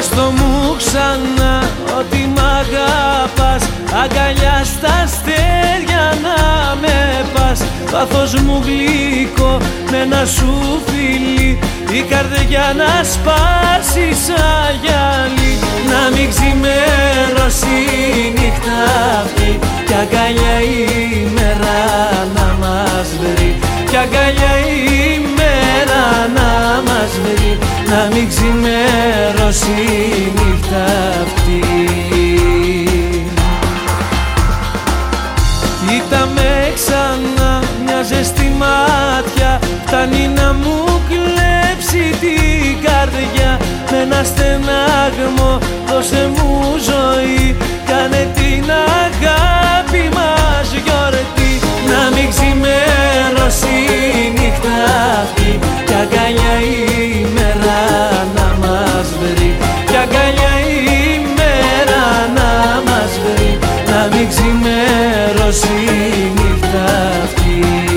Πες το μου ξανά ότι μ' αγαπάς, αγκαλιά στα αστέρια να με πας. Πάθος μου γλυκό με ένα σου φιλί, η καρδιά να σπάσει σαν γυαλί. Να μην ξημερώσει η νύχτα αυτή κι αγκαλιά η μέρα να μας βρει, κι αγκαλιά η μέρα να μας βρει. Να μην ξημερώσει η νύχτα αυτή. Κοίτα με ξανά, μια ζεστή μάτια φτάνει να μου κλέψει την καρδιά. Με ένα στενάγμο δώσε μου ζωή, κάνε την αγάπη μας γιορτή. Να μην ξημερώσει η νύχτα αυτή κι αγκαλιά η μέρα να μας βρει, κι αγκαλιά η μέρα να μας βρει. Να μην ξημερώσει η νύχτα αυτή.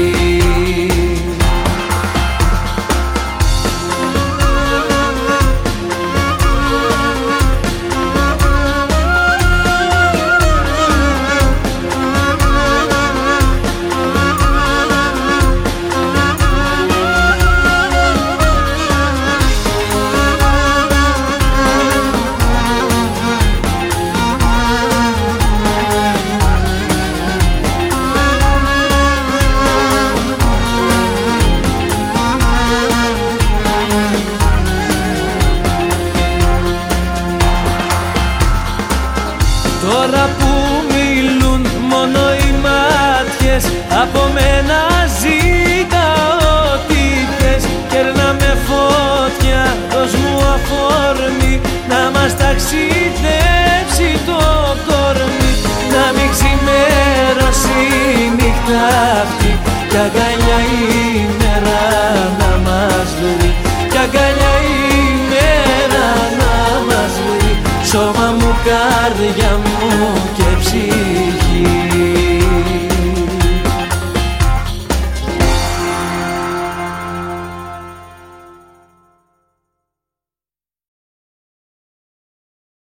Τώρα που μιλούν μόνο οι μάτιες, από μένα ζητάω ό,τι θες. Κέρνα με φωτιά, δώσ' μου αφορμή, να μας ταξιδέψει το κορμί. Να μην ξημερώσει η νύχτα αυτή κι αγκαλιά η μέρα να μας βρει, κι αγκαλιά η μέρα να μας βρει. Σώμα μου, καρδιά μου,